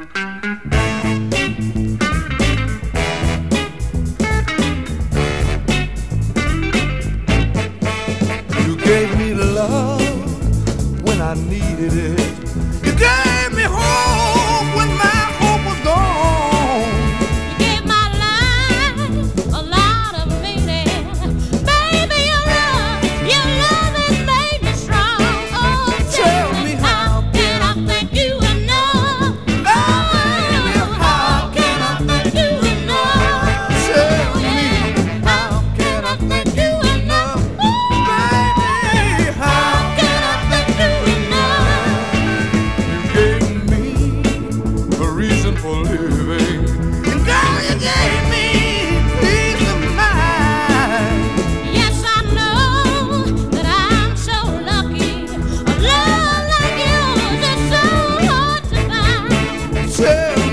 You gave me love when I needed it. You gave me hope when my hope was gone. You gave my life a lot of meaning. Baby, your love has made me strong. Oh, tell me how can I thank you enough? Baby, how can I thank you enough? Tell me how can I thank you enough? Baby, how Can I thank you enough? you gave me a reason for living. And girl, you gave me peace of mind. Yes, I know that I'm so lucky. A love like yours is so hard to find. Tell